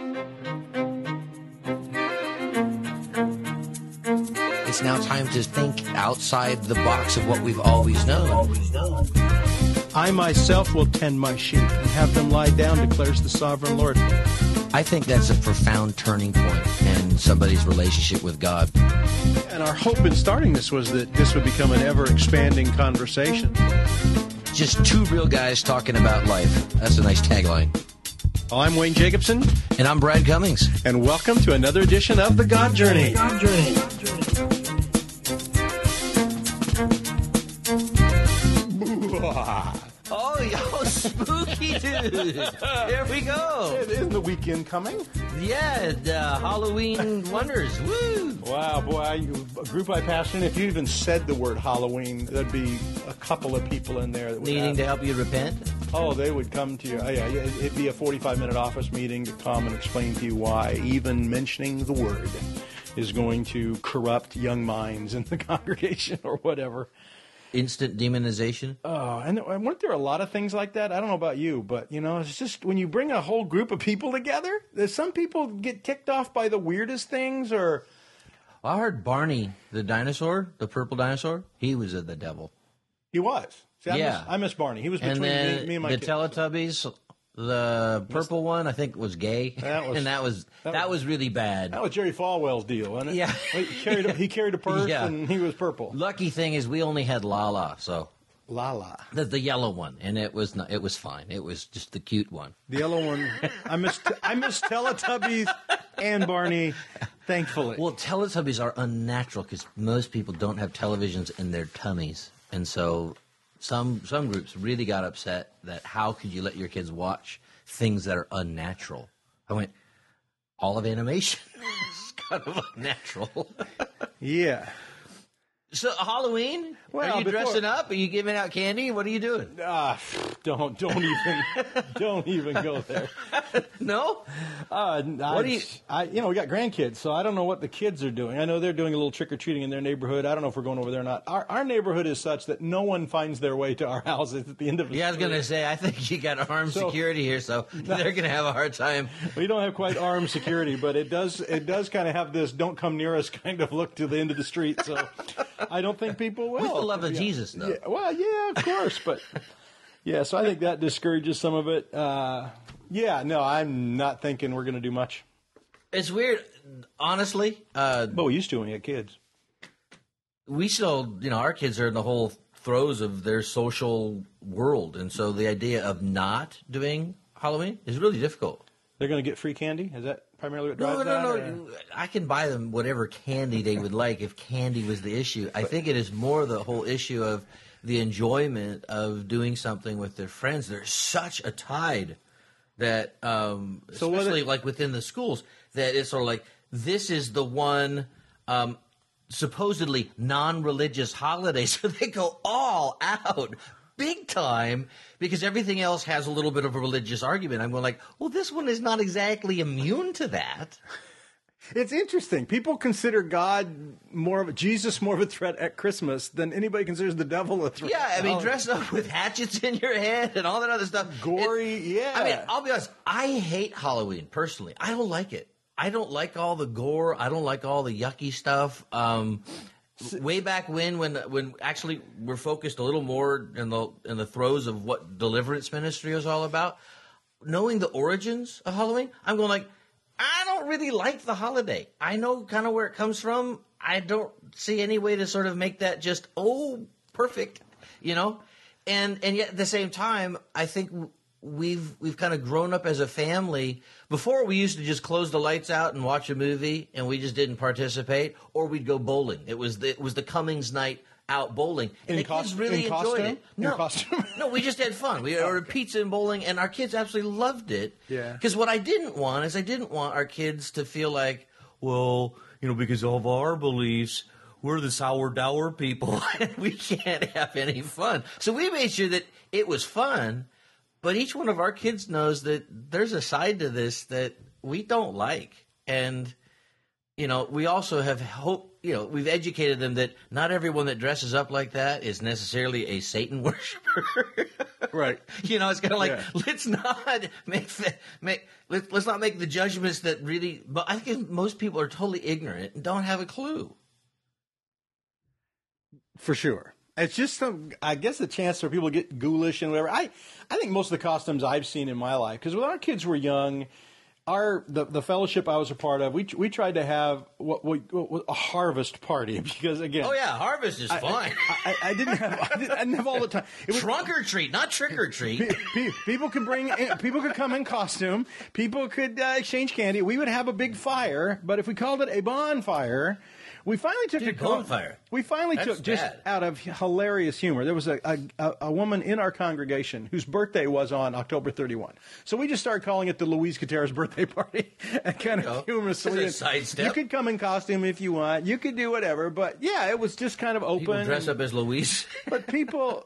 It's now time to think outside the box of what we've always known. I myself will tend my sheep and have them lie down, declares the sovereign Lord. I think that's a profound turning point in somebody's relationship with God. And our hope in starting this was that this would become an ever-expanding conversation. Just two real guys talking about life. That's a nice tagline. Well, I'm Wayne Jacobson. And I'm Brad Cummings. And welcome to another edition of The God Journey. God Journey. Oh, spooky dude. There we go. Isn't the weekend coming? Yeah, Halloween wonders. Woo! Wow, boy, a group I passed in, if you even said the word Halloween, there'd be a couple of people in there that would needing to help you repent? Oh, they would come to you. Oh, yeah, it'd be a 45-minute office meeting to come and explain to you why even mentioning the word is going to corrupt young minds in the congregation or whatever. Instant demonization? Oh, and weren't there a lot of things like that? I don't know about you, but, you know, it's just when you bring a whole group of people together, there's some people get ticked off by the weirdest things or... Well, I heard Barney, the dinosaur, the purple dinosaur, he was the devil. He was. See, yeah. I miss Barney. He was between me and my the kids. Teletubbies, the purple one, I think was gay. That was really bad. That was Jerry Falwell's deal, wasn't it? Yeah. He carried a purse and he was purple. Lucky thing is we only had Lala, so Lala. The yellow one, and it was fine. It was just the cute one. The yellow one. I miss Teletubbies and Barney, thankfully. Well, Teletubbies are unnatural because most people don't have televisions in their tummies, and so some groups really got upset that how could you let your kids watch things that are unnatural? I went, all of animation is kind of unnatural. Yeah. So Halloween? Well, are you dressing up? Are you giving out candy? What are you doing? Don't even go there. No? What do you? We got grandkids, so I don't know what the kids are doing. I know they're doing a little trick or treating in their neighborhood. I don't know if we're going over there or not. Our neighborhood is such that no one finds their way to our houses at the end of the I was going to say, I think you got armed security here, so they're going to have a hard time. We don't have quite armed security, but it does kind of have this "don't come near us" kind of look to the end of the street. So I don't think people will. With the love of Jesus, though. Yeah, well, yeah, of course, but yeah. So I think that discourages some of it. No, I'm not thinking we're going to do much. It's weird, honestly. But we used to when we had kids. We still, our kids are in the whole throes of their social world, and so the idea of not doing Halloween is really difficult. They're going to get free candy? Is that primarily what drives that? No. I can buy them whatever candy they would like if candy was the issue. I think it is more the whole issue of the enjoyment of doing something with their friends. There's such a tide that, especially like within the schools, that it's sort of like this is the one supposedly non-religious holiday, so they go all out big time because everything else has a little bit of a religious argument. I'm going like, well, this one is not exactly immune to that. It's interesting. People consider Jesus more of a threat at Christmas than anybody considers the devil a threat. Yeah, I mean, dress up with hatchets in your head and all that other stuff. Gory, yeah. I mean, I'll be honest, I hate Halloween, personally. I don't like it. I don't like all the gore. I don't like all the yucky stuff. Way back when actually we're focused a little more in the throes of what deliverance ministry is all about, knowing the origins of Halloween, I'm going like, I don't really like the holiday. I know kind of where it comes from. I don't see any way to sort of make that just perfect, and yet at the same time, I think we've kind of grown up as a family. Before, we used to just close the lights out and watch a movie, and we just didn't participate, or we'd go bowling. It was the Cummings night out bowling, and the kids really enjoyed it. No, we just had fun. We ordered pizza and bowling, and our kids absolutely loved it. Yeah. Because what I didn't want is I didn't want our kids to feel like, well, because of our beliefs, we're the sour dour people, and we can't have any fun. So we made sure that it was fun. But each one of our kids knows that there's a side to this that we don't like. And we also have hope. We've educated them that not everyone that dresses up like that is necessarily a Satan worshiper. Right. It's kind of like, let's not let's not make the judgments that really. But I think most people are totally ignorant and don't have a clue. For sure. It's just I guess, a chance for people to get ghoulish and whatever. I think most of the costumes I've seen in my life, because when our kids were young, the fellowship I was a part of, we tried to have what a harvest party, because again, harvest is fine. I didn't have all the time. It was trunk or treat, not trick or treat. People could come in costume. People could exchange candy. We would have a big fire, but if we called it a bonfire. We finally took bonfire. We finally That's took, just bad. out of hilarious humor. There was a woman in our congregation whose birthday was on October 31. So we just started calling it the Louise Gutierrez birthday party, and kind of humorously. That's a sidestep. You could come in costume if you want. You could do whatever. But yeah, it was just kind of open. People dress up as Louise. But people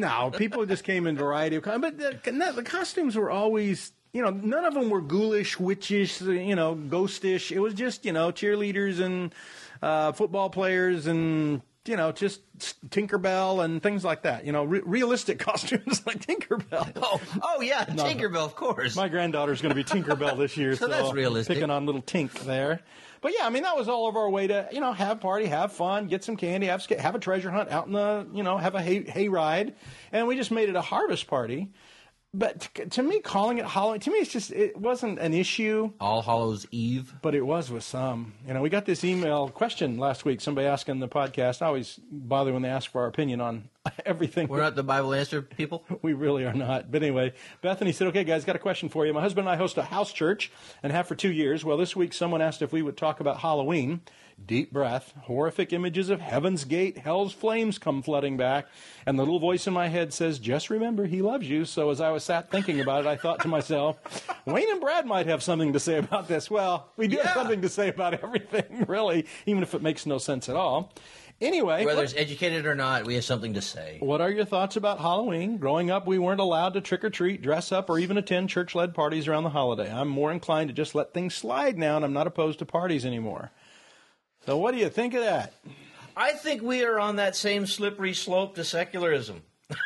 just came in variety of. But the costumes were always. None of them were ghoulish, witchish, ghostish. It was just, cheerleaders and football players and, just Tinkerbell and things like that. Realistic costumes like Tinkerbell. Oh yeah, Tinkerbell, of course. My granddaughter's going to be Tinkerbell this year, so that's realistic. Picking on little Tink there. But yeah, that was all of our way to, have party, have fun, get some candy, have a treasure hunt out in the, have a hay ride. And we just made it a harvest party. But to me, calling it Halloween, to me, it wasn't an issue. All Hallows Eve. But it was with some. We got this email question last week, somebody asking the podcast. I always bother when they ask for our opinion on everything. We're not the Bible answer people. We really are not. But anyway, Bethany said, okay, guys, got a question for you. My husband and I host a house church and have for 2 years. Well, this week someone asked if we would talk about Halloween. Deep breath, horrific images of Heaven's Gate, hell's flames come flooding back, and the little voice in my head says, just remember, he loves you. So as I was sat thinking about it, I thought to myself, Wayne and Brad might have something to say about this. Well, we do have something to say about everything, really, even if it makes no sense at all. Anyway. Whether it's educated or not, we have something to say. What are your thoughts about Halloween? Growing up, we weren't allowed to trick or treat, dress up, or even attend church-led parties around the holiday. I'm more inclined to just let things slide now, and I'm not opposed to parties anymore. So what do you think of that? I think we are on that same slippery slope to secularism.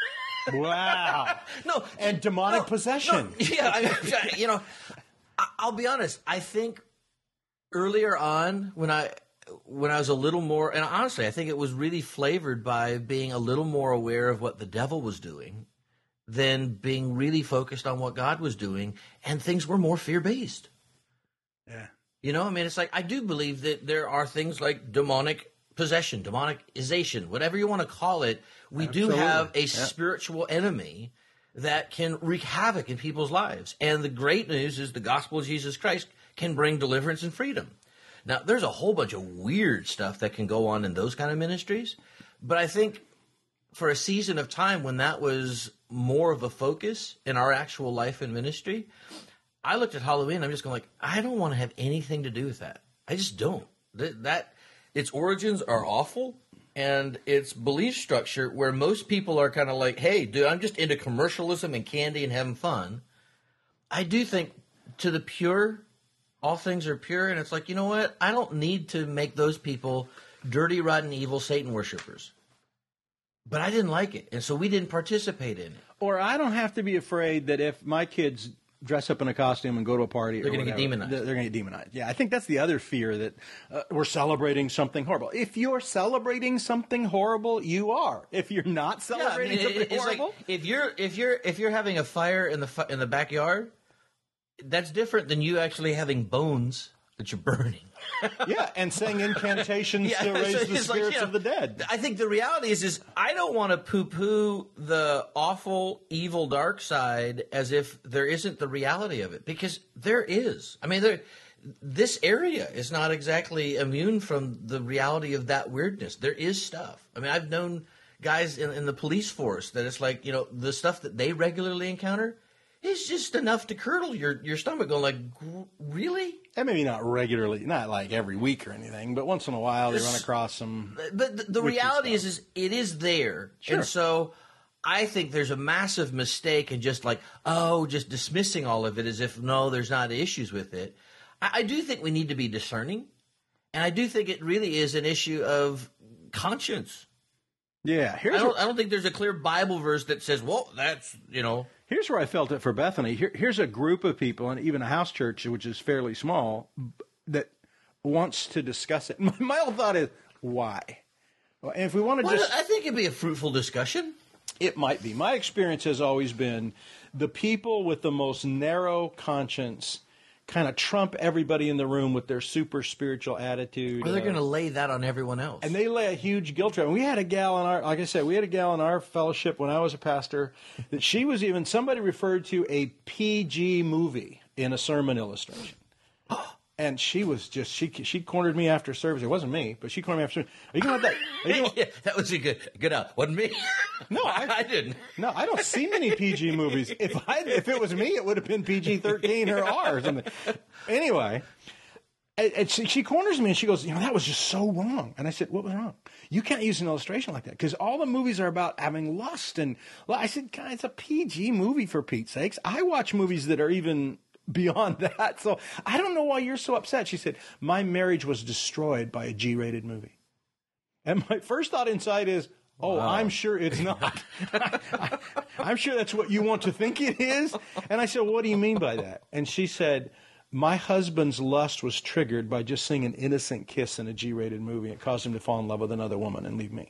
Wow. And demonic possession. No, yeah, I'll be honest. I think earlier on when I was a little more, and honestly, I think it was really flavored by being a little more aware of what the devil was doing than being really focused on what God was doing, and things were more fear-based. Yeah. It's like I do believe that there are things like demonic possession, demonicization, whatever you want to call it. We do have a spiritual enemy that can wreak havoc in people's lives. And the great news is the gospel of Jesus Christ can bring deliverance and freedom. Now, there's a whole bunch of weird stuff that can go on in those kind of ministries. But I think for a season of time when that was more of a focus in our actual life and ministry, I looked at Halloween, I'm just going like, I don't want to have anything to do with that. I just don't. That its origins are awful, and its belief structure, where most people are kind of like, hey, dude, I'm just into commercialism and candy and having fun. I do think to the pure, all things are pure, and it's like, you know what? I don't need to make those people dirty, rotten, evil Satan worshipers. But I didn't like it, and so we didn't participate in it. Or I don't have to be afraid that if my kids dress up in a costume and go to a party, they're going to get demonized. They're going to get demonized. Yeah, I think that's the other fear, that we're celebrating something horrible. If you're celebrating something horrible, you are. If you're not celebrating something horrible, like, if you're having a fire in the backyard, that's different than you actually having bones that you're burning. Yeah, and saying incantations to raise the spirits of the dead. I think the reality is I don't want to poo-poo the awful, evil, dark side as if there isn't the reality of it, because there is. I mean, this area is not exactly immune from the reality of that weirdness. There is stuff. I mean, I've known guys in the police force that it's like, the stuff that they regularly encounter is just enough to curdle your stomach, going like, really? And maybe not regularly, not like every week or anything, but once in a while they run across some. But the reality is it is there. Sure. And so I think there's a massive mistake in just like, just dismissing all of it as if, no, there's not issues with it. I do think we need to be discerning. And I do think it really is an issue of conscience. Yeah, I don't think there's a clear Bible verse that says, well, that's, Here's where I felt it for Bethany. Here's a group of people, and even a house church, which is fairly small, that wants to discuss it. My whole thought is, why? Well, and if we want to I think it'd be a fruitful discussion. It might be. My experience has always been the people with the most narrow conscience kind of trump everybody in the room with their super spiritual attitude. Well, they're going to lay that on everyone else. And they lay a huge guilt trip. And we had a gal in like I said, we had a gal in our fellowship when I was a pastor that somebody referred to a PG movie in a sermon illustration. And she was just, she cornered me after service. It wasn't me, but she cornered me after service. Are you going to have that? Yeah, that was a good out. Wasn't me. No, I didn't. No, I don't see many PG movies. If it was me, it would have been PG-13 or R or something. Anyway, she corners me and she goes, that was just so wrong. And I said, what was wrong? You can't use an illustration like that because all the movies are about having lust. And I said, God, it's a PG movie for Pete's sakes. I watch movies that are even beyond that. So I don't know why you're so upset. She said, my marriage was destroyed by a G-rated movie. And my first thought inside is, wow. I'm sure it's not. I'm sure that's what you want to think it is. And I said, what do you mean by that? And she said, my husband's lust was triggered by just seeing an innocent kiss in a G-rated movie. It caused him to fall in love with another woman and leave me.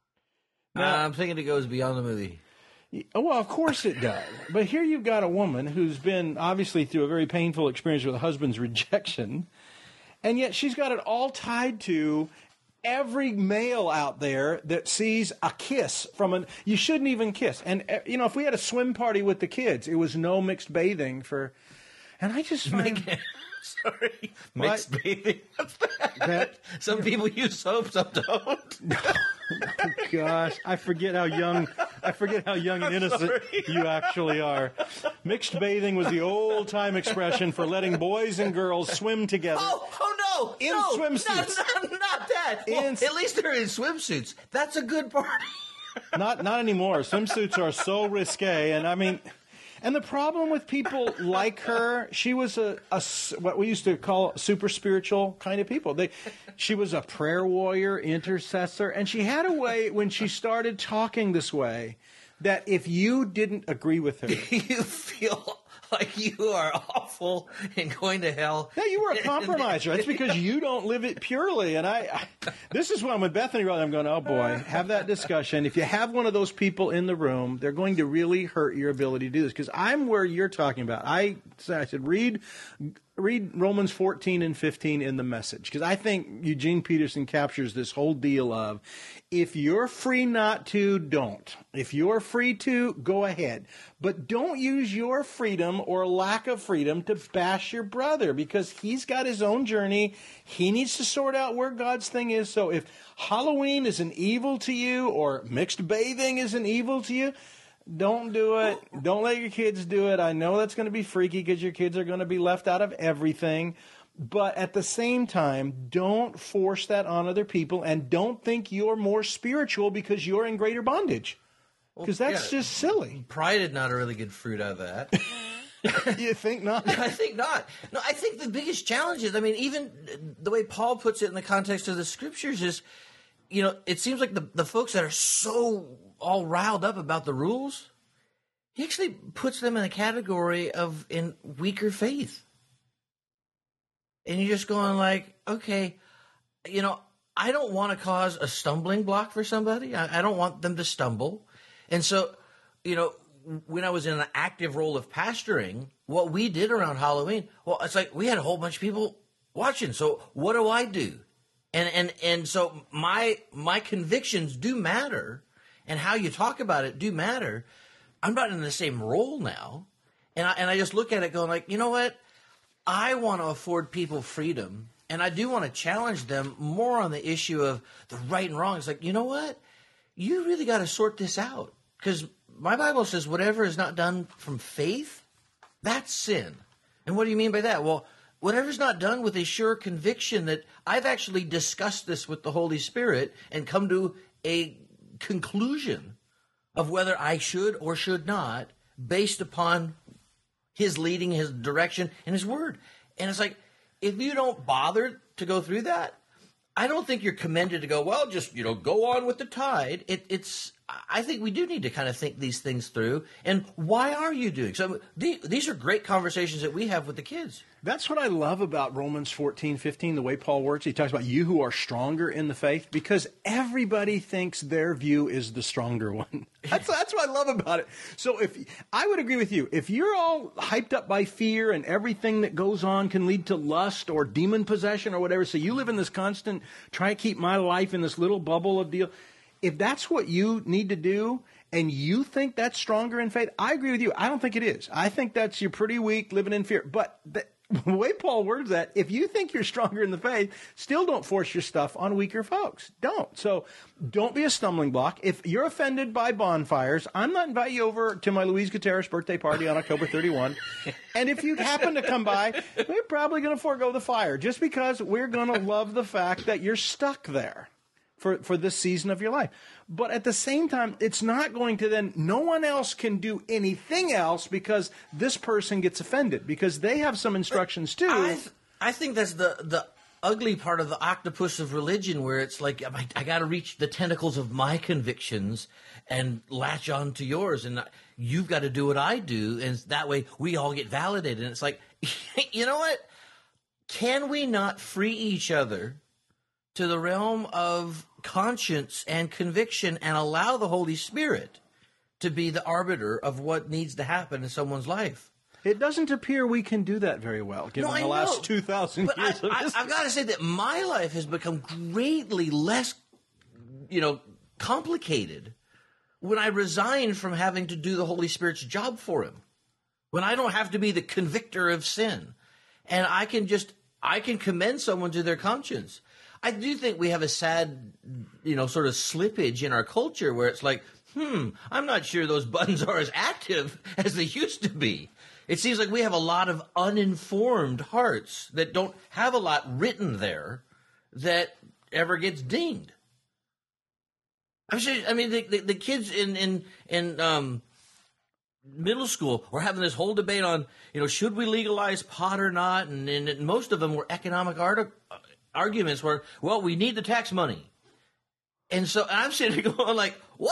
Now, I'm thinking it goes beyond the movie. Well, of course it does. But here you've got a woman who's been obviously through a very painful experience with a husband's rejection, and yet she's got it all tied to every male out there that sees a kiss you shouldn't even kiss. And, if we had a swim party with the kids, it was no mixed bathing and I just find... Sorry. Mixed bathing. What's that? Some people use soap, some don't. Oh, gosh, I forget how young and innocent you actually are. Mixed bathing was the old-time expression for letting boys and girls swim together. Oh no! In swimsuits. Not that. At least they're in swimsuits. That's a good party. Not anymore. Swimsuits are so risque, and I mean... And the problem with people like her, she was a what we used to call super spiritual kind of people. She was a prayer warrior, intercessor, and she had a way when she started talking this way that if you didn't agree with her... You feel like you are awful and going to hell. No, you were a compromiser. That's because you don't live it purely. And this is why I'm with Bethany. I'm going, oh boy, have that discussion. If you have one of those people in the room, they're going to really hurt your ability to do this. Because I'm where you're talking about. I said, read Romans 14 and 15 in the Message. Because I think Eugene Peterson captures this whole deal of, if you're free not to, don't. If you're free to, go ahead. But don't use your freedom or lack of freedom to bash your brother, because he's got his own journey. He needs to sort out where God's thing is. So if Halloween is an evil to you, or mixed bathing is an evil to you, don't do it. Don't let your kids do it. I know that's going to be freaky because your kids are going to be left out of everything. But at the same time, don't force that on other people, and don't think you're more spiritual because you're in greater bondage. Because that's just silly. Pride is not a really good fruit out of that. You think not? I think not. No, I think the biggest challenge is, even the way Paul puts it in the context of the scriptures is, it seems like the folks that are so all riled up about the rules, he actually puts them in a category of in weaker faith. And you're just going like, okay, I don't want to cause a stumbling block for somebody. I don't want them to stumble. And so, when I was in an active role of pastoring, what we did around Halloween, well, it's like we had a whole bunch of people watching. So what do I do? And so my convictions do matter, and how you talk about it do matter. I'm not in the same role now. And I just look at it going like, you know what? I want to afford people freedom, and I do want to challenge them more on the issue of the right and wrong. It's like, you know what? You really got to sort this out, because my Bible says whatever is not done from faith, that's sin. And what do you mean by that? Well, whatever's not done with a sure conviction that I've actually discussed this with the Holy Spirit and come to a conclusion of whether I should or should not, based upon His leading, His direction, and His word. And it's like, if you don't bother to go through that, I don't think you're commended to go, well, just, go on with the tide. I think we do need to kind of think these things through. And why are you doing so? These are great conversations that we have with the kids. That's what I love about Romans 14:15, the way Paul works. He talks about you who are stronger in the faith, because everybody thinks their view is the stronger one. That's what I love about it. So I would agree with you. If you're all hyped up by fear and everything that goes on can lead to lust or demon possession or whatever, so you live in this constant, try to keep my life in this little bubble of deal. If that's what you need to do and you think that's stronger in faith, I agree with you. I don't think it is. I think that's you're pretty weak living in fear. But the way Paul words that, if you think you're stronger in the faith, still don't force your stuff on weaker folks. Don't. So don't be a stumbling block. If you're offended by bonfires, I'm not inviting you over to my Luis Gutierrez birthday party on October 31. And if you happen to come by, we're probably going to forego the fire just because we're going to love the fact that you're stuck there for this season of your life. But at the same time, it's not going to then, no one else can do anything else because this person gets offended, because they have some instructions too. I think that's the ugly part of the octopus of religion, where it's like, I got to reach the tentacles of my convictions and latch on to yours, and you've got to do what I do, and that way we all get validated. And it's like, you know what? Can we not free each other to the realm of conscience and conviction and allow the Holy Spirit to be the arbiter of what needs to happen in someone's life? It doesn't appear we can do that very well, given the last 2,000 years of history. I've got to say that my life has become greatly less, complicated when I resigned from having to do the Holy Spirit's job for him. When I don't have to be the convictor of sin. And I can commend someone to their conscience. I do think we have a sad, sort of slippage in our culture where it's like, I'm not sure those buttons are as active as they used to be. It seems like we have a lot of uninformed hearts that don't have a lot written there that ever gets dinged. The kids in middle school were having this whole debate on, should we legalize pot or not? And most of them were economic arguments where, well, we need the tax money. And so I'm sitting there going like, what?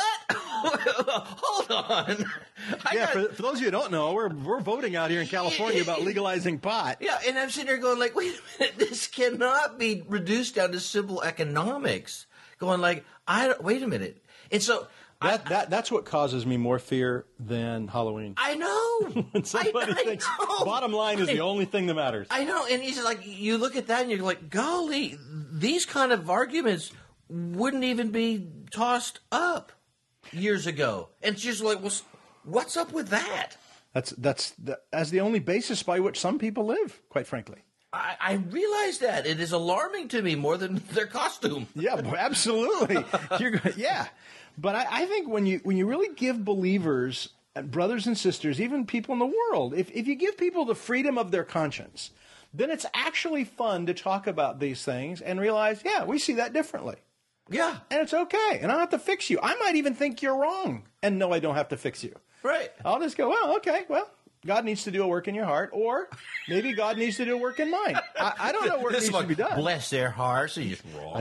Hold on. For those of you who don't know, we're voting out here in California about legalizing pot. Yeah, and I'm sitting there going like, wait a minute, this cannot be reduced down to simple economics. Going like, wait a minute. And so that's what causes me more fear than Halloween. I know. When somebody thinks bottom line is the only thing that matters. I know. And he's like, you look at that and you're like, golly, these kind of arguments wouldn't even be tossed up years ago. And it's just like, well, what's up with that? That's the only basis by which some people live, quite frankly. I realize that. It is alarming to me more than their costume. Yeah, absolutely. Yeah. But I think when you really give believers, brothers and sisters, even people in the world, if you give people the freedom of their conscience, then it's actually fun to talk about these things and realize, yeah, we see that differently. Yeah. And it's okay. And I don't have to fix you. I might even think you're wrong. And no, I don't have to fix you. Right. I'll just go, well, okay, well, God needs to do a work in your heart, or maybe God needs to do a work in mine. I don't know where it needs to be done. Bless their hearts. You're just wrong.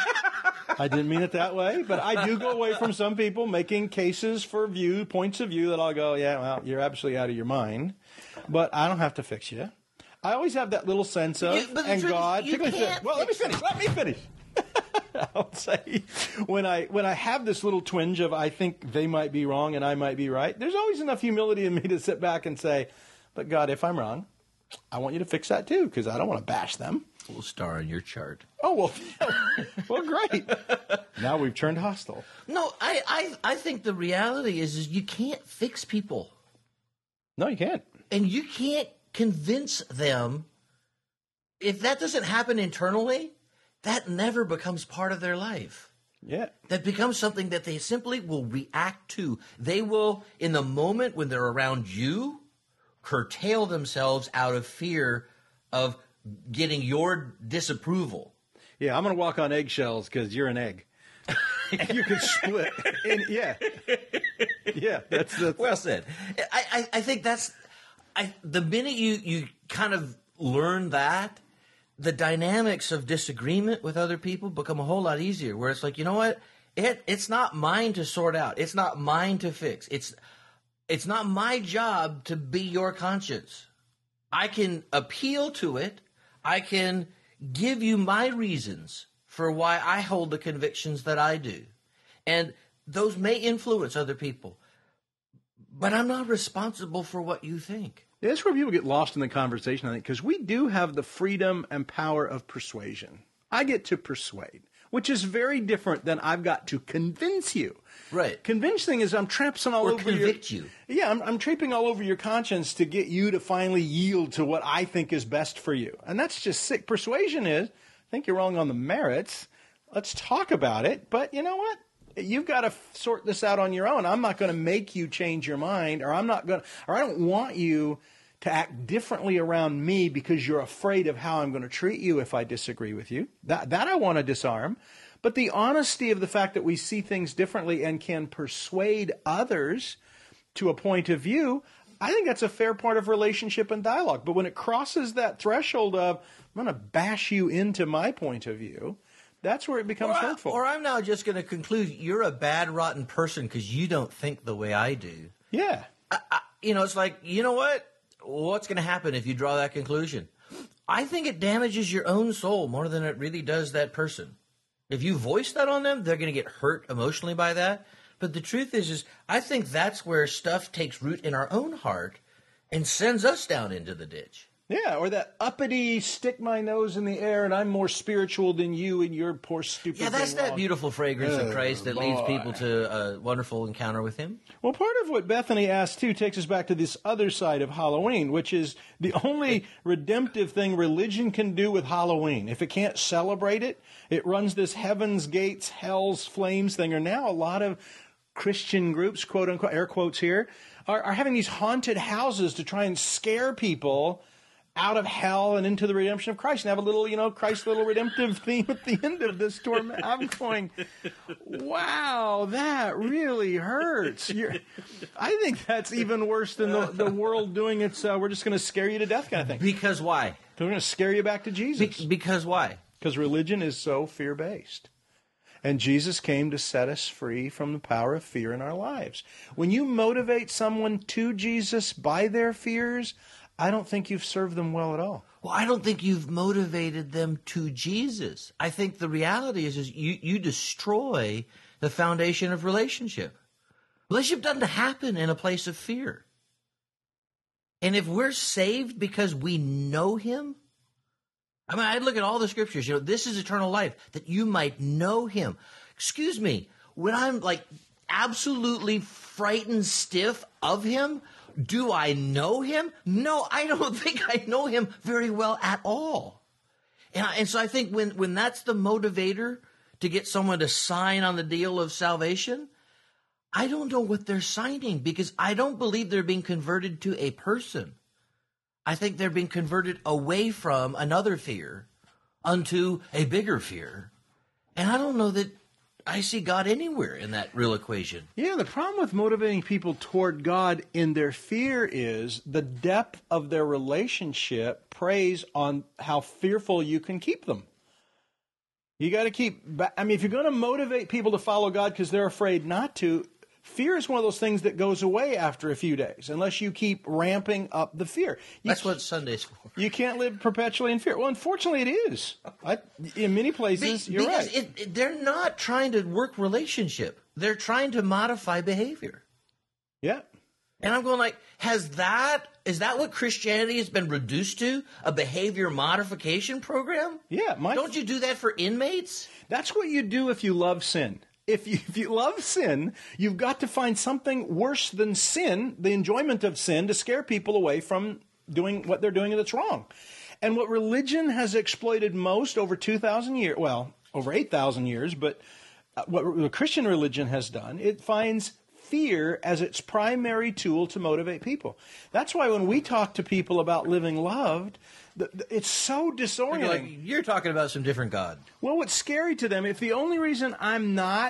I didn't mean it that way, but I do go away from some people making cases for points of view that I'll go, yeah, well, you're absolutely out of your mind, but I don't have to fix you. I always have that little sense of, and God, well, let me finish. I'll say, when I have this little twinge of I think they might be wrong and I might be right, there's always enough humility in me to sit back and say, but God, if I'm wrong, I want you to fix that too, because I don't want to bash them. A little star on your chart. Oh, well, great. Now we've turned hostile. No, I think the reality is you can't fix people. No, you can't. And you can't convince them. If that doesn't happen internally, that never becomes part of their life. Yeah. That becomes something that they simply will react to. They will, in the moment when they're around you, curtail themselves out of fear of getting your disapproval. Yeah, I'm going to walk on eggshells because you're an egg. You can split. Yeah, that's well said. I think that's the minute you kind of learn that, the dynamics of disagreement with other people become a whole lot easier, where it's like, you know what? It's not mine to sort out. It's not mine to fix. It's not my job to be your conscience. I can appeal to it. I can give you my reasons for why I hold the convictions that I do. And those may influence other people. But I'm not responsible for what you think. That's where people get lost in the conversation, I think, because we do have the freedom and power of persuasion. I get to persuade, which is very different than I've got to convince you. Right. Convincing is I'm tramping all over convict you. Yeah, I'm tramping all over your conscience to get you to finally yield to what I think is best for you. And that's just sick. Persuasion is, I think you're wrong on the merits. Let's talk about it. But you know what? You've got to sort this out on your own. I'm not going to make you change your mind, or I don't want you to act differently around me because you're afraid of how I'm going to treat you if I disagree with you. That I want to disarm. But the honesty of the fact that we see things differently and can persuade others to a point of view, I think that's a fair part of relationship and dialogue. But when it crosses that threshold of, I'm going to bash you into my point of view, that's where it becomes hurtful. Or I'm now just going to conclude you're a bad, rotten person because you don't think the way I do. Yeah. It's like, you know what? What's going to happen if you draw that conclusion? I think it damages your own soul more than it really does that person. If you voice that on them, they're going to get hurt emotionally by that. But the truth is I think that's where stuff takes root in our own heart and sends us down into the ditch. Yeah, or that uppity, stick my nose in the air and I'm more spiritual than you and you're poor stupid. Yeah, that's that beautiful fragrance of Christ that leads people to a wonderful encounter with him. Well, part of what Bethany asked, too, takes us back to this other side of Halloween, which is the only redemptive thing religion can do with Halloween. If it can't celebrate it, it runs this heaven's gates, hell's flames thing. Or now a lot of Christian groups, quote unquote, air quotes here, are having these haunted houses to try and scare people out of hell and into the redemption of Christ, and have a little, Christ's little redemptive theme at the end of this story. I'm going, wow, that really hurts. I think that's even worse than the world doing its, we're just going to scare you to death kind of thing. Because why? We're going to scare you back to Jesus. Because why? Because religion is so fear-based. And Jesus came to set us free from the power of fear in our lives. When you motivate someone to Jesus by their fears, I don't think you've served them well at all. Well, I don't think you've motivated them to Jesus. I think the reality is you destroy the foundation of relationship. Relationship doesn't happen in a place of fear. And if we're saved because we know him, I look at all the scriptures, this is eternal life, that you might know him. Excuse me, when I'm like absolutely frightened stiff of him, do I know him? No, I don't think I know him very well at all. And so I think when that's the motivator to get someone to sign on the deal of salvation, I don't know what they're signing, because I don't believe they're being converted to a person. I think they're being converted away from another fear unto a bigger fear. And I don't know that I see God anywhere in that real equation. Yeah, the problem with motivating people toward God in their fear is the depth of their relationship preys on how fearful you can keep them. You got to keep, if you're going to motivate people to follow God because they're afraid not to, fear is one of those things that goes away after a few days, unless you keep ramping up the fear. That's what Sunday's for. You can't live perpetually in fear. Well, unfortunately, it is. In many places, you're right. They're not trying to work relationship. They're trying to modify behavior. Yeah. And I'm going like, is that what Christianity has been reduced to? A behavior modification program? Yeah. Don't you do that for inmates? That's what you do if you love sin. If you love sin, you've got to find something worse than sin, the enjoyment of sin, to scare people away from doing what they're doing that's wrong. And what religion has exploited most over 2,000 years, well, over 8,000 years, but what the Christian religion has done, it finds fear as its primary tool to motivate people. That's why when we talk to people about living loved, it's so disorienting. You're talking about some different God. Well, what's scary to them, if the only reason I'm not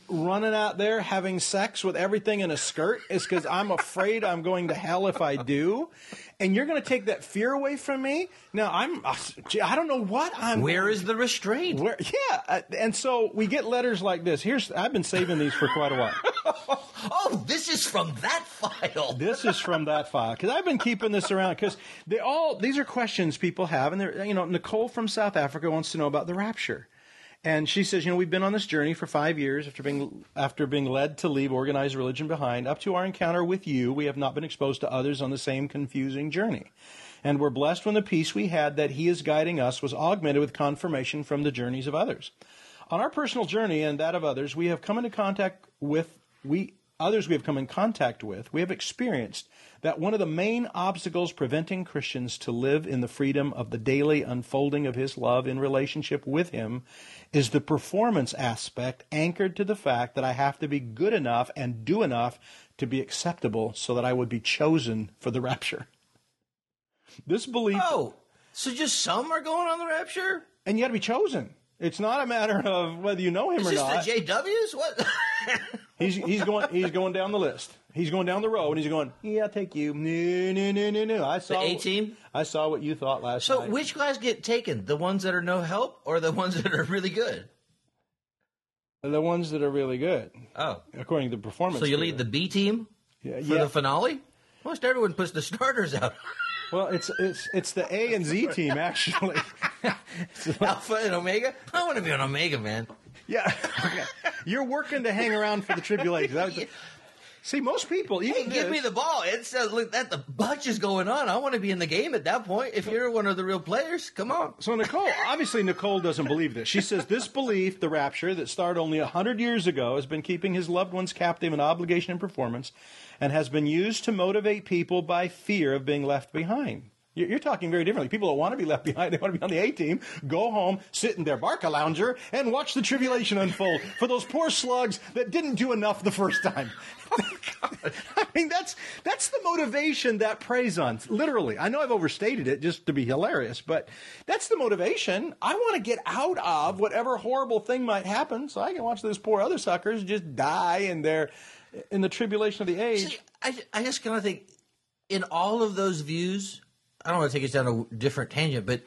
running out there having sex with everything in a skirt is because I'm afraid I'm going to hell if I do. And you're going to take that fear away from me? Now, I don't know what I'm... Where is the restraint? And so we get letters like this. I've been saving these for quite a while. Oh, this is from that file. This is from that file. Because I've been keeping this around because these are questions people have. And Nicole from South Africa wants to know about the rapture. And she says, we've been on this journey for 5 years after being led to leave organized religion behind. Up to our encounter with you, we have not been exposed to others on the same confusing journey. And we're blessed when the peace we had that he is guiding us was augmented with confirmation from the journeys of others. On our personal journey and that of others, we have come in contact with, we have experienced that one of the main obstacles preventing Christians to live in the freedom of the daily unfolding of his love in relationship with him is the performance aspect anchored to the fact that I have to be good enough and do enough to be acceptable so that I would be chosen for the rapture. This belief... Oh, so just some are going on the rapture? And you got to be chosen. It's not a matter of whether you know him or not. Is this the JWs? What? He's going down the list. He's going down the road, and he's going, yeah, I'll take you. No. I saw the A-team? I saw what you thought last night. So which guys get taken? The ones that are no help or the ones that are really good? The ones that are really good. Oh. According to the performance. So you lead the B team for the finale? Most everyone puts the starters out. Well, it's the A and Z team, actually. Alpha and Omega? I want to be an Omega, man. Yeah. You're working to hang around for the tribulation. See, most people... give me the ball. It's look, that the bunch is going on. I want to be in the game at that point. If you're one of the real players, come on. So Nicole doesn't believe this. She says this belief, the rapture, that started only 100 years ago, has been keeping his loved ones captive in obligation and performance, and has been used to motivate people by fear of being left behind. You're talking very differently. People don't want to be left behind. They want to be on the A-team, go home, sit in their Barca lounger, and watch the tribulation unfold for those poor slugs that didn't do enough the first time. I mean, that's the motivation that preys on, literally. I know I've overstated it just to be hilarious, but that's the motivation. I want to get out of whatever horrible thing might happen so I can watch those poor other suckers just die in the tribulation of the age. See, I just kind of think in all of those views... I don't want to take us down a different tangent, but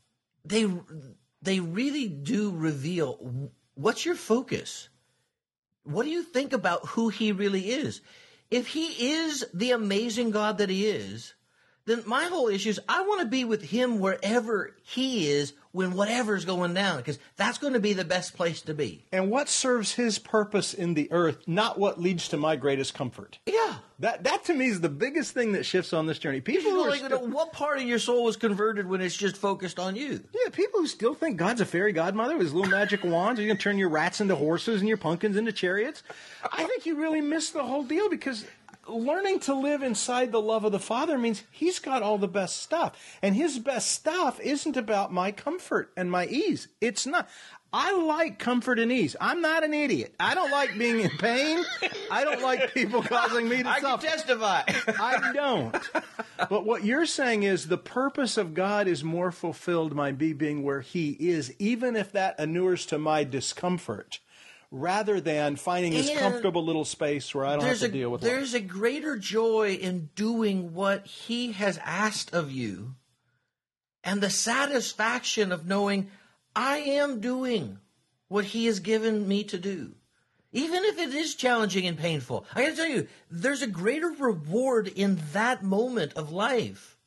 they really do reveal what's your focus. What do you think about who he really is? If he is the amazing God that he is, then my whole issue is I want to be with him wherever he is when whatever's going down, because that's going to be the best place to be. And what serves his purpose in the earth, not what leads to my greatest comfort. Yeah. That to me is the biggest thing that shifts on this journey. People who what part of your soul was converted when it's just focused on you? Yeah, people who still think God's a fairy godmother with his little magic wands. You're going to turn your rats into horses and your pumpkins into chariots. I think you really miss the whole deal, because learning to live inside the love of the Father means he's got all the best stuff. And his best stuff isn't about my comfort and my ease. It's not. I like comfort and ease. I'm not an idiot. I don't like being in pain. I don't like people causing me to suffer. I can testify. I don't. But what you're saying is the purpose of God is more fulfilled by me being where he is, even if that inures to my discomfort, rather than finding this comfortable little space where I don't have to deal with it. There's a greater joy in doing what he has asked of you, and the satisfaction of knowing I am doing what he has given me to do. Even if it is challenging and painful. I got to tell you, there's a greater reward in that moment of life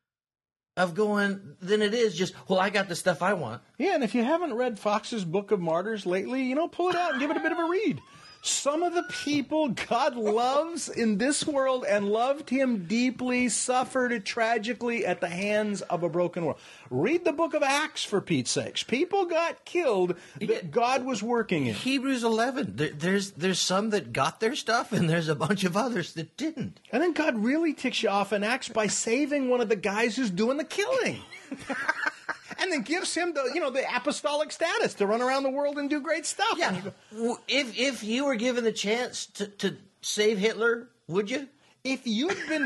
of going than it is just, well, I got the stuff I want. Yeah, and if you haven't read Fox's Book of Martyrs lately, pull it out and give it a bit of a read. Some of the people God loves in this world and loved him deeply suffered tragically at the hands of a broken world. Read the book of Acts, for Pete's sakes. People got killed that God was working in. Hebrews 11. There's some that got their stuff, and there's a bunch of others that didn't. And then God really ticks you off in Acts by saving one of the guys who's doing the killing. And then gives him the apostolic status to run around the world and do great stuff. Yeah. If you were given the chance to save Hitler, would you? If you'd been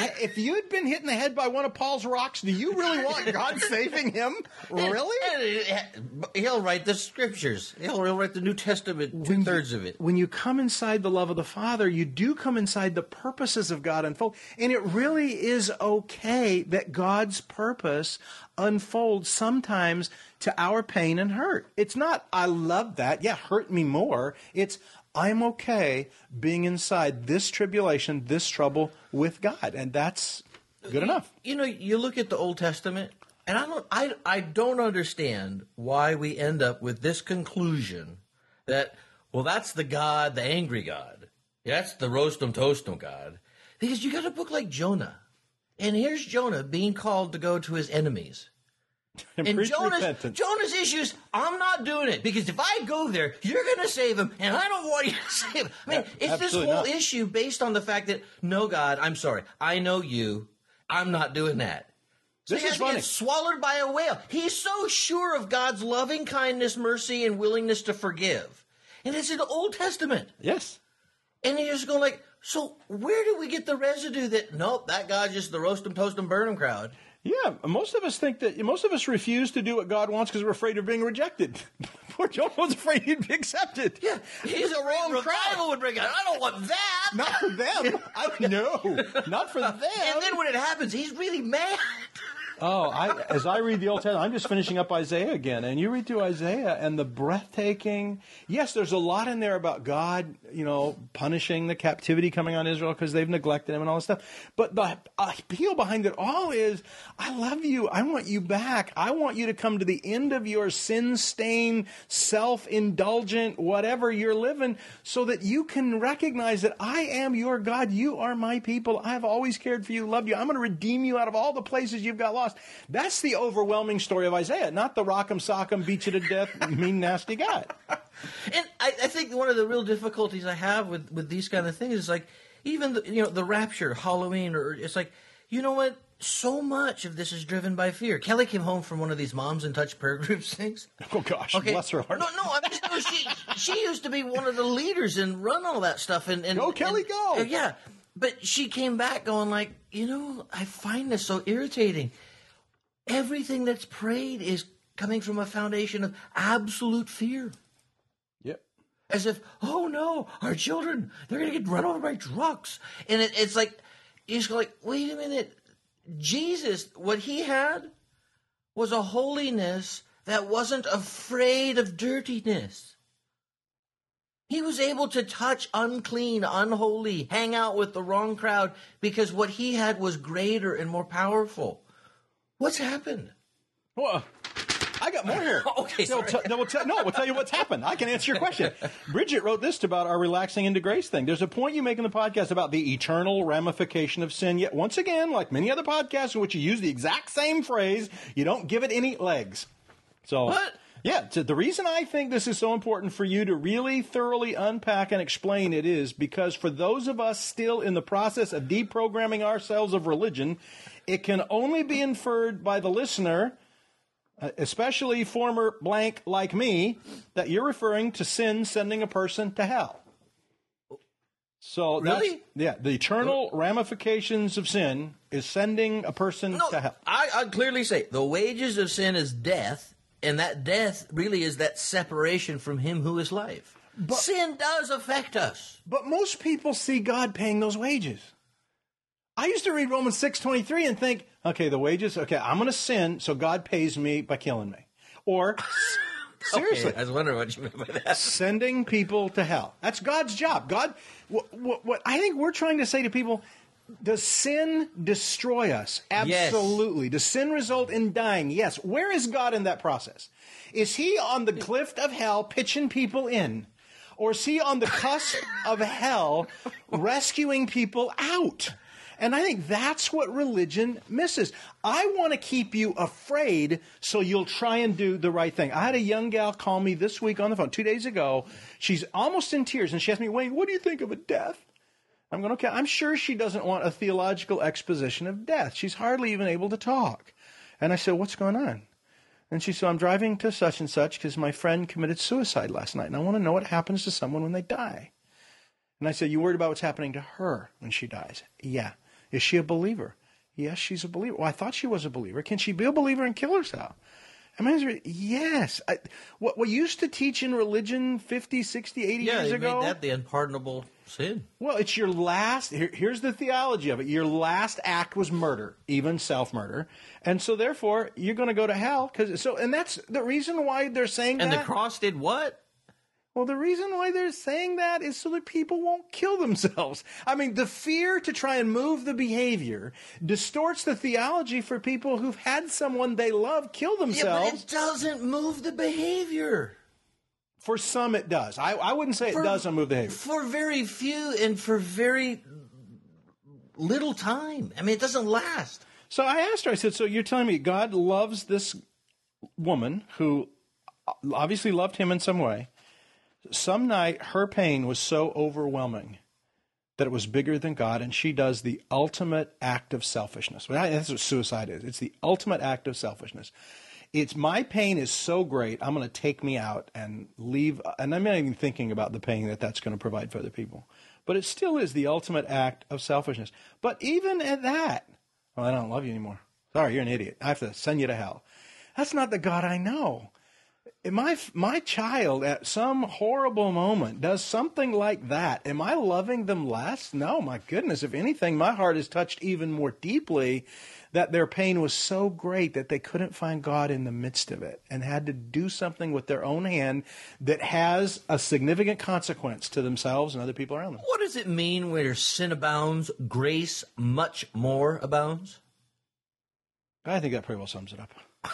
hit in the head by one of Paul's rocks, do you really want God saving him? Really? He'll write the scriptures. He'll write the New Testament, 2/3 of it. When you come inside the love of the Father, you do come inside the purposes of God unfold. And it really is okay that God's purpose unfolds sometimes to our pain and hurt. It's not, I love that. Yeah, hurt me more. It's, I'm okay being inside this tribulation, this trouble with God. And that's good enough. You know, you look at the Old Testament, and I don't understand why we end up with this conclusion that, well, that's the God, the angry God. That's the roast 'em, toast 'em God. Because you got a book like Jonah. And here's Jonah being called to go to his enemies. And Jonah's issues, I'm not doing it, because if I go there, you're going to save him, and I don't want you to save him. I mean, it's this whole issue based on the fact that, no, God, I'm sorry, I know you, I'm not doing that. So this is funny. Gets swallowed by a whale. He's so sure of God's loving kindness, mercy, and willingness to forgive. And it's in the Old Testament. Yes. And you're just going like, so where do we get the residue that, nope, that God's just the roast 'em, toast 'em, burn 'em crowd? Yeah, most of us refuse to do what God wants because we're afraid of being rejected. Poor Jonah was afraid he'd be accepted. Yeah, he's a wrong revival would bring out. I don't want that. Not for them. No, not for them. And then when it happens, he's really mad. Oh, as I read the Old Testament, I'm just finishing up Isaiah again, and you read through Isaiah, and the breathtaking. Yes, there's a lot in there about God, punishing the captivity coming on Israel because they've neglected Him and all this stuff. But the appeal behind it all is, I love you. I want you back. I want you to come to the end of your sin-stained, self-indulgent, whatever you're living, so that you can recognize that I am your God. You are my people. I have always cared for you, loved you. I'm going to redeem you out of all the places you've got lost. That's the overwhelming story of Isaiah, not the rock'em sock'em, beat you to death, mean, nasty God. And I think one of the real difficulties I have with these kind of things is like, even the rapture, Halloween, or it's like, you know what? So much of this is driven by fear. Kelly came home from one of these Moms in Touch prayer groups things. Oh gosh, okay. Bless her heart. No, she used to be one of the leaders and run all that stuff. And go Kelly, go. Yeah, but she came back going like, I find this so irritating. Everything that's prayed is coming from a foundation of absolute fear. Yep. As if, oh no, our children, they're going to get run over by trucks. And it's like, you just go like, wait a minute. Jesus, what he had was a holiness that wasn't afraid of dirtiness. He was able to touch unclean, unholy, hang out with the wrong crowd because what he had was greater and more powerful. What's happened? Well, I got more here. Okay, sorry. We'll tell you what's happened. I can answer your question. Bridget wrote this about our relaxing into grace thing. There's a point you make in the podcast about the eternal ramification of sin. Yet, once again, like many other podcasts in which you use the exact same phrase, you don't give it any legs. So, what? Yeah, so the reason I think this is so important for you to really thoroughly unpack and explain it is because for those of us still in the process of deprogramming ourselves of religion, it can only be inferred by the listener, especially former blank like me, that you're referring to sin sending a person to hell. So really? The eternal ramifications of sin is sending a person to hell. I'd clearly say the wages of sin is death. And that death really is that separation from him who is life. But sin does affect us. But most people see God paying those wages. I used to read Romans 6:23 and think, okay, the wages, okay, I'm going to sin, so God pays me by killing me. Or, seriously. Okay, I was wondering what you meant by that. Sending people to hell. That's God's job. God, what I think we're trying to say to people, does sin destroy us? Absolutely. Yes. Does sin result in dying? Yes. Where is God in that process? Is he on the cliff of hell pitching people in? Or is he on the cusp of hell rescuing people out? And I think that's what religion misses. I want to keep you afraid so you'll try and do the right thing. I had a young gal call me this week on the phone, 2 days ago. She's almost in tears, and she asked me, Wayne, what do you think of a death? I'm going, okay, I'm sure she doesn't want a theological exposition of death. She's hardly even able to talk. And I said, what's going on? And she said, I'm driving to such and such because my friend committed suicide last night, and I want to know what happens to someone when they die. And I said, you worried about what's happening to her when she dies? Yeah. Is she a believer? Yes, she's a believer. Well, I thought she was a believer. Can she be a believer and kill herself? And my answer is yes. What we used to teach in religion 50, 60, 80 years ago. Yeah, made that the unpardonable sin. Well, it's your last, here's the theology of it. Your last act was murder, even self-murder. And so therefore, you're going to go to hell. And that's the reason why they're saying that. And the cross did what? Well, the reason why they're saying that is so that people won't kill themselves. I mean, the fear to try and move the behavior distorts the theology for people who've had someone they love kill themselves. Yeah, but it doesn't move the behavior. For some, it does. I wouldn't say it doesn't move the behavior. For very few and for very little time. I mean, it doesn't last. So I asked her, I said, so you're telling me God loves this woman who obviously loved him in some way. Some night, her pain was so overwhelming that it was bigger than God, and she does the ultimate act of selfishness. That's what suicide is. It's the ultimate act of selfishness. It's my pain is so great, I'm going to take me out and leave, and I'm not even thinking about the pain that's going to provide for other people. But it still is the ultimate act of selfishness. But even at that, well, I don't love you anymore. Sorry, you're an idiot. I have to send you to hell. That's not the God I know. My child at some horrible moment does something like that. Am I loving them less? No, my goodness. If anything, my heart is touched even more deeply that their pain was so great that they couldn't find God in the midst of it and had to do something with their own hand that has a significant consequence to themselves and other people around them. What does it mean where sin abounds, grace much more abounds? I think that pretty well sums it up.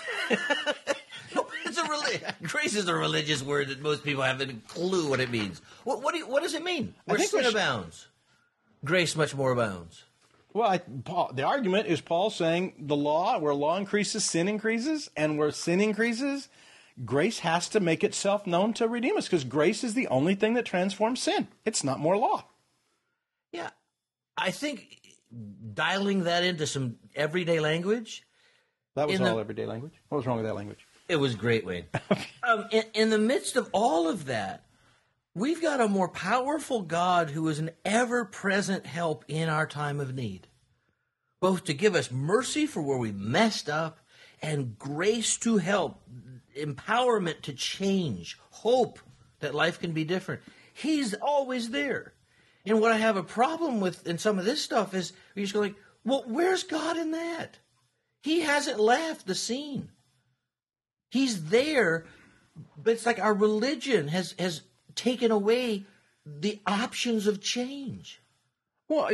Grace is a religious word that most people haven't a clue what it means. What does it mean? Where sin abounds, grace much more abounds. Well, the argument is Paul saying the law, where law increases, sin increases, and where sin increases, grace has to make itself known to redeem us, because grace is the only thing that transforms sin. It's not more law. Yeah, I think dialing that into some everyday language. That was all everyday language? What was wrong with that language? It was great, Wayne. In the midst of all of that, we've got a more powerful God who is an ever-present help in our time of need, both to give us mercy for where we messed up and grace to help, empowerment to change, hope that life can be different. He's always there. And what I have a problem with in some of this stuff is you're just going, well, where's God in that? He hasn't left the scene. He's there, but it's like our religion has taken away the options of change. Well,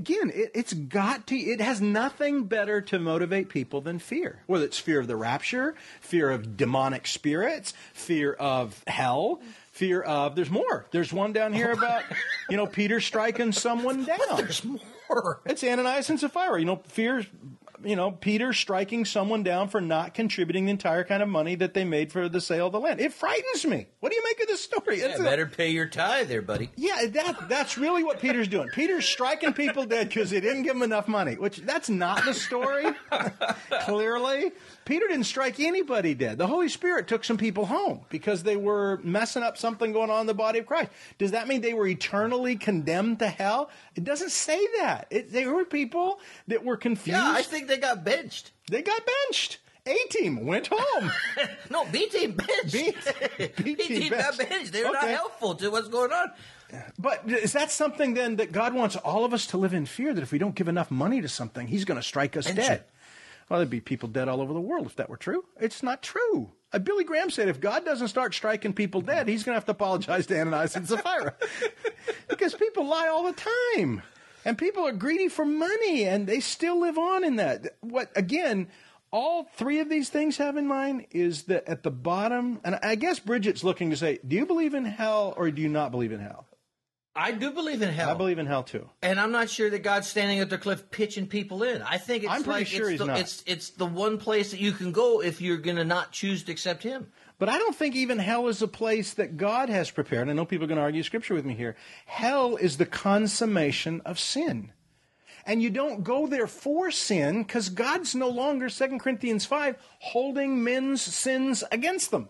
it has nothing better to motivate people than fear. Whether it's fear of the rapture, fear of demonic spirits, fear of hell, fear of, there's more. There's one down here about, Peter striking someone down. But there's more. It's Ananias and Sapphira. Peter striking someone down for not contributing the entire kind of money that they made for the sale of the land. It frightens me. What do you make of this story? Yeah, better pay your tithe there, buddy. Yeah, that's really what Peter's doing. Peter's striking people dead because they didn't give him enough money, which that's not the story, clearly. Peter didn't strike anybody dead. The Holy Spirit took some people home because they were messing up something going on in the body of Christ. Does that mean they were eternally condemned to hell? It doesn't say that. They were people that were confused. Yeah, I think they got benched. They got benched. A-team went home. No, B-team benched. B-team got benched. They're not helpful to what's going on. But is that something then that God wants all of us to live in fear, that if we don't give enough money to something, he's going to strike us dead? Well, there'd be people dead all over the world if that were true. It's not true. Billy Graham said if God doesn't start striking people dead, he's going to have to apologize to Ananias and Sapphira. Because people lie all the time. And people are greedy for money, and they still live on in that. Again, all three of these things have in mind is that at the bottom, and I guess Bridget's looking to say, do you believe in hell or do you not believe in hell? I do believe in hell. I believe in hell too. And I'm not sure that God's standing at the cliff pitching people in. I think it's it's the one place that you can go if you're going to not choose to accept him. But I don't think even hell is a place that God has prepared. I know people are going to argue scripture with me here. Hell is the consummation of sin. And you don't go there for sin because God's no longer, 2 Corinthians 5, holding men's sins against them.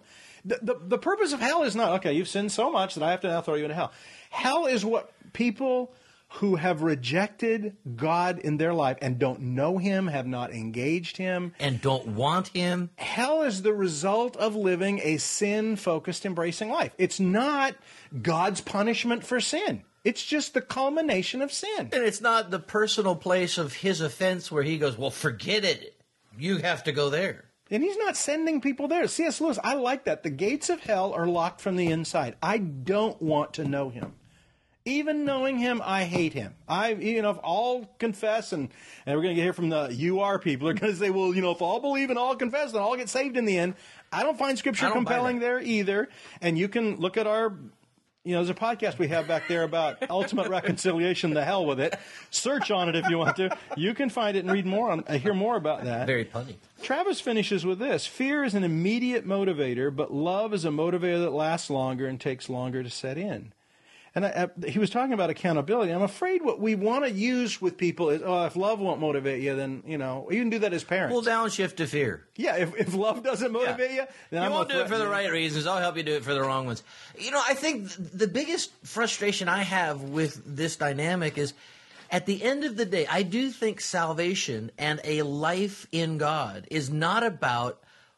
The purpose of hell is not, okay, you've sinned so much that I have to now throw you into hell. Hell is what people who have rejected God in their life and don't know him, have not engaged him, and don't want him. Hell is the result of living a sin-focused, embracing life. It's not God's punishment for sin. It's just the culmination of sin. And it's not the personal place of his offense where he goes, well, forget it. You have to go there. And he's not sending people there. C.S. Lewis, I like that. The gates of hell are locked from the inside. I don't want to know him. Even knowing him, I hate him. If all confess, and we're going to get here from the UR people, are going to say, well, if all believe and all confess, then all get saved in the end. I don't find Scripture compelling there either. And you can look at our, there's a podcast we have back there about ultimate reconciliation, the hell with it. Search on it if you want to. You can find it and hear more about that. Very punny. Travis finishes with this. Fear is an immediate motivator, but love is a motivator that lasts longer and takes longer to set in. And he was talking about accountability. I'm afraid what we want to use with people is, if love won't motivate you, then, you can do that as parents. Pull downshift to fear. Yeah, if love doesn't motivate you, then you won't do it for the right reasons. I'll help you do it for the wrong ones. I think the biggest frustration I have with this dynamic is, at the end of the day, I do think salvation and a life in God is not about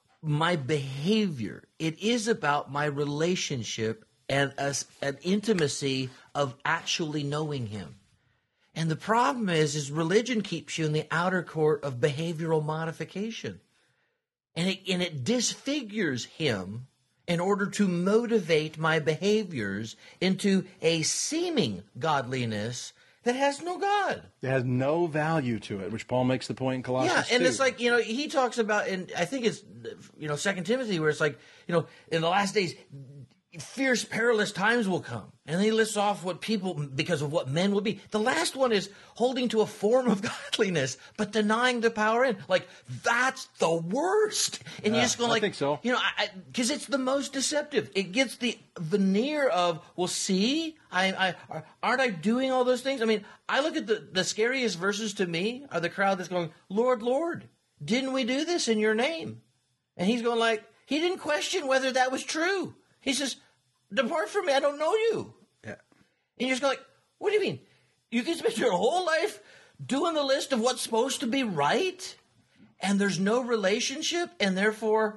my behavior. It is about my relationship and an intimacy of actually knowing him. And the problem is religion keeps you in the outer court of behavioral modification. And it disfigures him in order to motivate my behaviors into a seeming godliness that has no God. It has no value to it, which Paul makes the point in Colossians 2. And it's like, he talks about, and I think it's, 2 Timothy, where it's like, in the last days, fierce, perilous times will come. And he lists off what people, because of what men will be. The last one is holding to a form of godliness, but denying the power in. Like, that's the worst. And you're just going I think so. Because it's the most deceptive. It gets the veneer of, well, see, aren't I doing all those things? I mean, I look at the scariest verses to me are the crowd that's going, Lord, Lord, didn't we do this in your name? And he's going like, he didn't question whether that was true. He says, depart from me, I don't know you. Yeah. And you're just going like, what do you mean? You can spend your whole life doing the list of what's supposed to be right, and there's no relationship, and therefore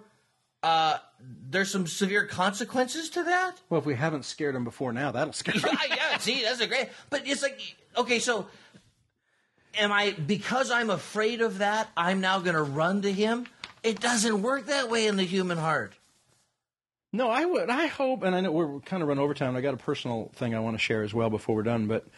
there's some severe consequences to that? Well, if we haven't scared them before now, that'll scare them. Yeah, see, that's a great... But it's like, okay, so because I'm afraid of that, I'm now going to run to him? It doesn't work that way in the human heart. No, I hope, and I know we're kind of run over time. I got a personal thing I want to share as well before we're done. But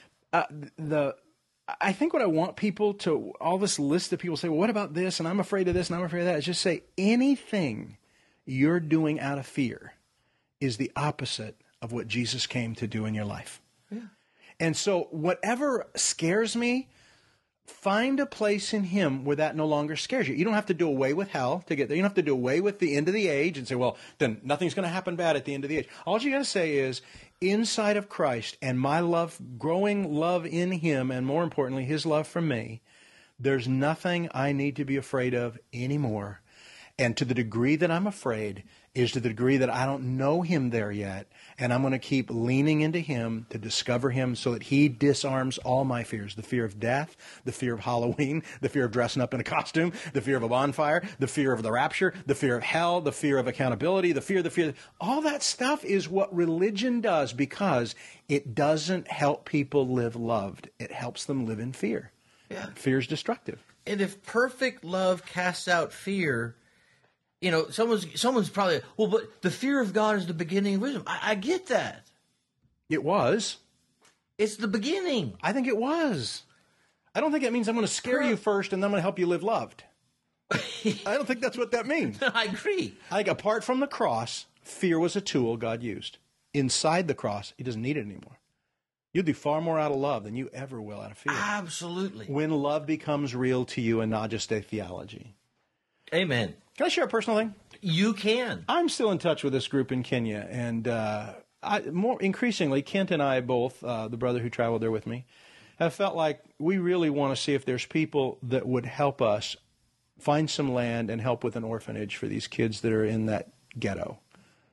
I think what I want people to, all this list of people say, well, what about this? And I'm afraid of this, and I'm afraid of that. Is just say anything you're doing out of fear is the opposite of what Jesus came to do in your life. Yeah. And so whatever scares me, find a place in him where that no longer scares you. You don't have to do away with hell to get there. You don't have to do away with the end of the age and say, well, then nothing's going to happen bad at the end of the age. All you got to say is, inside of Christ and my love, growing love in him, and more importantly, his love for me, there's nothing I need to be afraid of anymore. And to the degree that I'm afraid is to the degree that I don't know him there yet. And I'm going to keep leaning into him to discover him so that he disarms all my fears. The fear of death, the fear of Halloween, the fear of dressing up in a costume, the fear of a bonfire, the fear of the rapture, the fear of hell, the fear of accountability, the fear. All that stuff is what religion does, because it doesn't help people live loved. It helps them live in fear. Yeah. Fear is destructive. And if perfect love casts out fear, someone's probably, well, but the fear of God is the beginning of wisdom. I get that. It was. It's the beginning. I think it was. I don't think it means I'm going to scare you first and then I'm going to help you live loved. I don't think that's what that means. I agree. I think apart from the cross, fear was a tool God used. Inside the cross, he doesn't need it anymore. You'll do far more out of love than you ever will out of fear. Absolutely. When love becomes real to you and not just a theology. Amen. Can I share a personal thing? You can. I'm still in touch with this group in Kenya, and more increasingly, Kent and I both, the brother who traveled there with me, have felt like we really want to see if there's people that would help us find some land and help with an orphanage for these kids that are in that ghetto.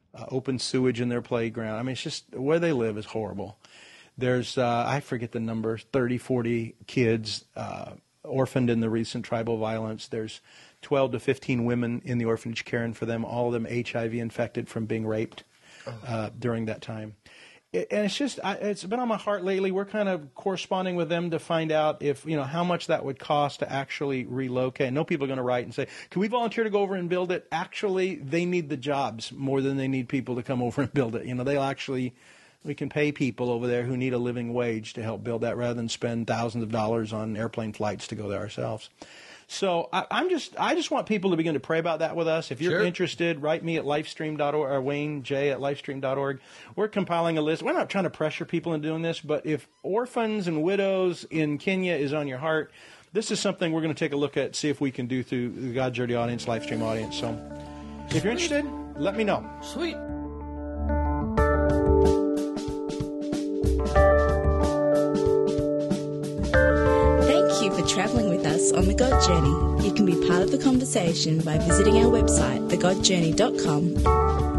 open sewage in their playground. I mean, it's just where they live is horrible. There's, I forget the number, 30, 40 kids orphaned in the recent tribal violence. There's 12 to 15 women in the orphanage caring for them, all of them HIV infected from being raped during that time. And it's just, it's been on my heart lately. We're kind of corresponding with them to find out if, how much that would cost to actually relocate. I know people are going to write and say, can we volunteer to go over and build it? Actually, they need the jobs more than they need people to come over and build it. We can pay people over there who need a living wage to help build that rather than spend thousands of dollars on airplane flights to go there ourselves. So I just want people to begin to pray about that with us. If you're interested, write me at lifestream.org or Wayne J at lifestream.org. We're compiling a list. We're not trying to pressure people into doing this, but if orphans and widows in Kenya is on your heart, this is something we're going to take a look at, see if we can do through the God's Journey audience, Livestream audience. So if you're interested, let me know. Sweet. For travelling with us on The God Journey. You can be part of the conversation by visiting our website, thegodjourney.com,